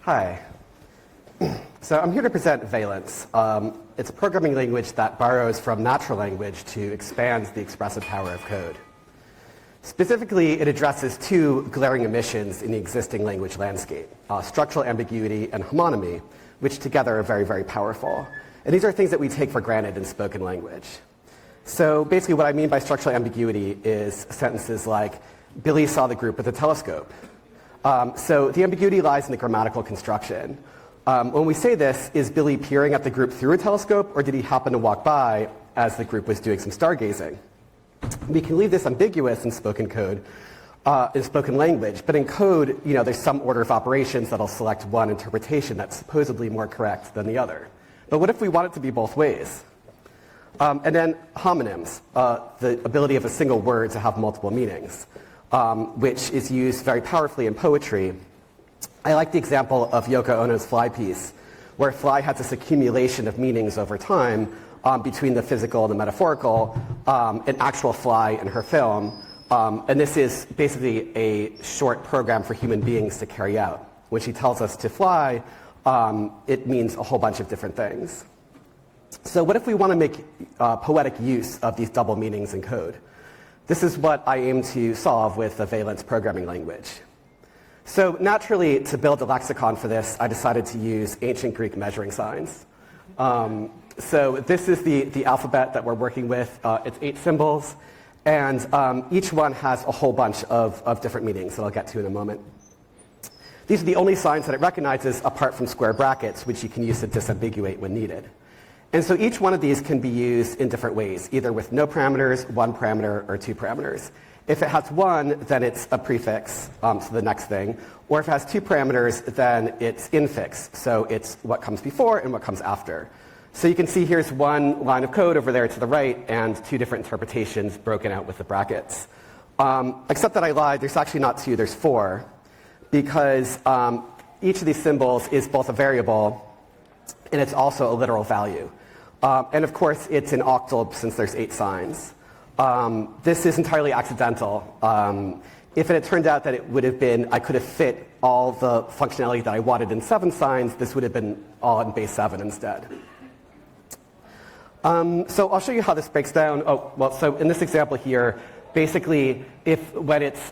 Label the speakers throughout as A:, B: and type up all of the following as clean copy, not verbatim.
A: Hi. So I'm here to present Valence. It's a programming language that borrows from natural language to expand the expressive power of code. Specifically, it addresses two glaring omissions in the existing language landscape, structural ambiguity and homonymy, which together are very, very powerful. And these are things that we take for granted in spoken language. So basically what I mean by structural ambiguity is sentences like, Billy saw the group with a telescope. So the ambiguity lies in the grammatical construction. When we say this, is Billy peering at the group through a telescope, or did he happen to walk by as the group was doing some stargazing? We can leave this ambiguous in spoken code, in spoken language, but in code, there's some order of operations that'll select one interpretation that's supposedly more correct than the other. But what if we want it to be both ways? And then homonyms, the ability of a single word to have multiple meanings, which is used very powerfully in poetry. I like the example of Yoko Ono's Fly piece, where Fly has this accumulation of meanings over time between the physical and the metaphorical, an actual fly in her film. And this is basically a short program for human beings to carry out. When she tells us to fly, it means a whole bunch of different things. So what if we want to make poetic use of these double meanings in code? This is what I aim to solve with the Valence programming language. So naturally, to build a lexicon for this, I decided to use ancient Greek measuring signs. So this is the alphabet that we're working with. It's 8 symbols, and each one has a whole bunch of different meanings that I'll get to in a moment. These are the only signs that it recognizes apart from square brackets, which you can use to disambiguate when needed. And so each one of these can be used in different ways, either with no parameters, 1 parameter, or 2 parameters. If it has 1, then it's a prefix, so the next thing. Or if it has 2 parameters, then it's infix, so it's what comes before and what comes after. So you can see here's one line of code over there to the right and 2 different interpretations broken out with the brackets. Except that I lied, there's actually not 2, there's 4, because each of these symbols is both a variable and it's also a literal value. And of course, it's an octal since there's 8 signs. This is entirely accidental. If it had turned out that it would have been, I could have fit all the functionality that I wanted in 7 signs, this would have been all in base 7 instead. So I'll show you how this breaks down. So in this example here, basically, when it's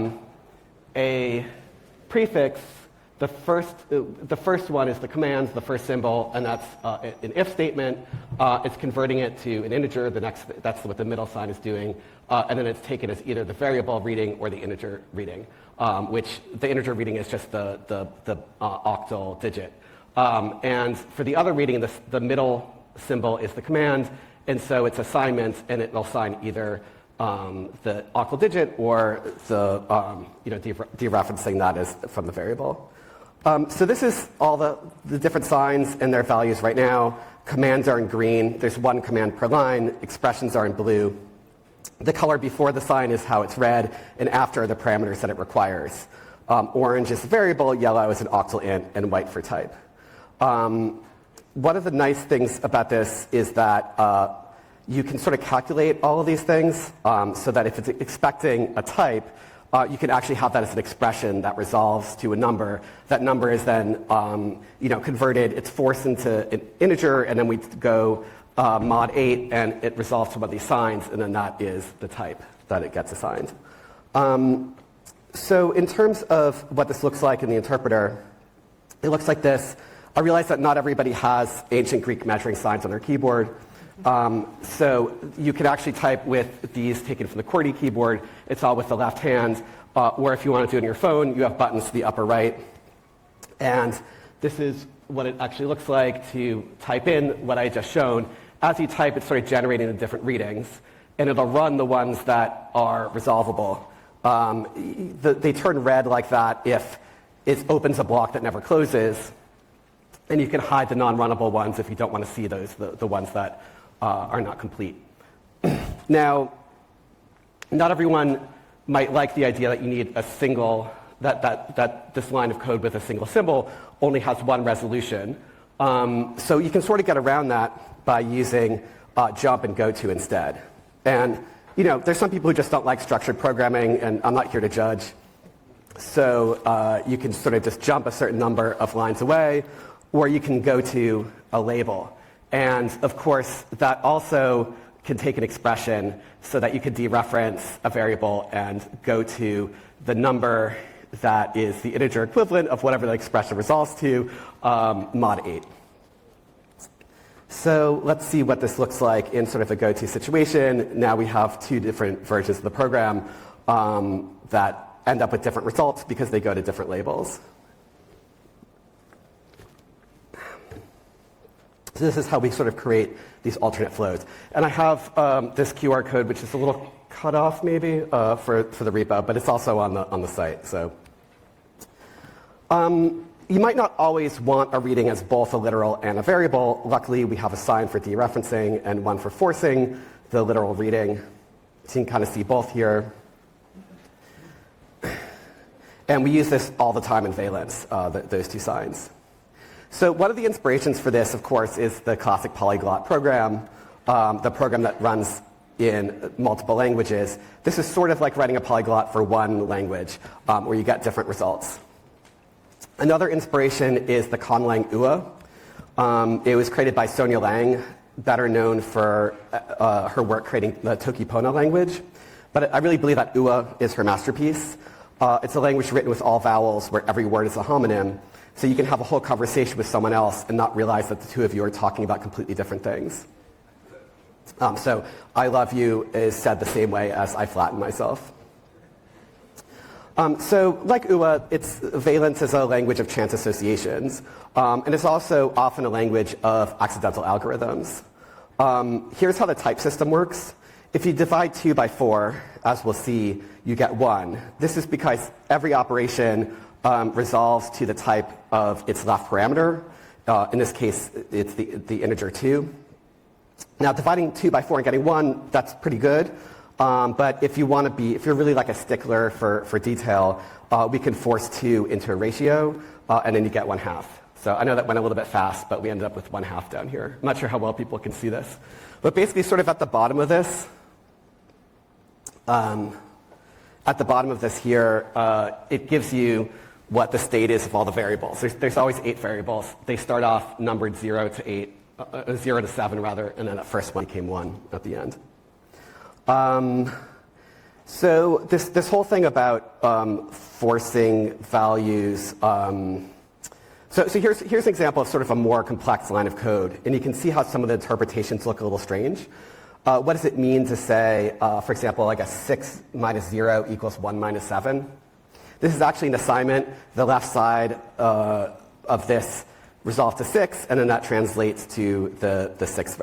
A: a prefix, the first one is the command, the first symbol, and that's an if statement. It's converting it to an integer. That's what the middle sign is doing. And then it's taken as either the variable reading or the integer reading, which the integer reading is just the octal digit. And for the other reading, the middle symbol is the command, and so it's assignment, and it will assign either the octal digit or the dereferencing that as from the variable. So this is all the different signs and their values right now. Commands are in green. There's 1 command per line. Expressions are in blue. The color before the sign is how it's read, and after are the parameters that it requires. Orange is the variable, yellow is an octal int, and white for type. One of the nice things about this is that you can sort of calculate all of these things so that if it's expecting a type, you can actually have that as an expression that resolves to a number. That number is then converted, it's forced into an integer, and then we go mod 8, and it resolves to one of these signs, and then that is the type that it gets assigned. So in terms of what this looks like in the interpreter, it looks like this. I realize that not everybody has ancient Greek measuring signs on their keyboard. So you can actually type with these taken from the QWERTY keyboard. It's all with the left hand. Or if you want to do it on your phone, you have buttons to the upper right. And this is what it actually looks like to type in what I just shown. As you type, it's sort of generating the different readings. And it'll run the ones that are resolvable. They turn red like that if it opens a block that never closes. And you can hide the non-runnable ones if you don't want to see those, the ones that are not complete. Now, not everyone might like the idea that you need a single, that this line of code with a single symbol only has 1 resolution. So you can sort of get around that by using jump and goto instead. And there's some people who just don't like structured programming, and I'm not here to judge. So you can sort of just jump a certain number of lines away, or you can go to a label. And of course, that also can take an expression so that you could dereference a variable and go to the number that is the integer equivalent of whatever the expression resolves to, mod 8. So let's see what this looks like in sort of a go-to situation. Now we have two different versions of the program that end up with different results because they go to different labels. So this is how we sort of create these alternate flows. And I have this QR code, which is a little cut off maybe for the repo, but it's also on the site. So you might not always want a reading as both a literal and a variable. Luckily, we have a sign for dereferencing and one for forcing the literal reading. So you can kind of see both here. And we use this all the time in Valence, those two signs. So one of the inspirations for this, of course, is the classic polyglot program, the program that runs in multiple languages. This is sort of like writing a polyglot for one language, where you get different results. Another inspiration is the Conlang UA. It was created by Sonia Lang, better known for her work creating the Toki Pona language. But I really believe that UA is her masterpiece. It's a language written with all vowels where every word is a homonym. So you can have a whole conversation with someone else and not realize that the two of you are talking about completely different things. So I love you is said the same way as I flatten myself. So like UA, Valence is a language of chance associations. And it's also often a language of accidental algorithms. Here's how the type system works. If you divide 2 by 4, as we'll see, you get 1. This is because every operation resolves to the type of its left parameter. In this case, it's the integer 2. Now, dividing 2 by 4 and getting 1, that's pretty good. But if you're really like a stickler for detail, we can force 2 into a ratio, and then you get 1/2. So I know that went a little bit fast, but we ended up with 1/2 down here. I'm not sure how well people can see this. But basically, sort of at the bottom of this, here, it gives you what the state is of all the variables. There's always 8 variables. They start off numbered 0 to 7 rather, and then that first one became 1 at the end. So this whole thing about forcing values. So here's an example of sort of a more complex line of code, and you can see how some of the interpretations look a little strange. What does it mean to say, for example, like a 6 minus 0 equals 1 minus 7? This is actually an assignment. The left side of this resolves to 6, and then that translates to the 6th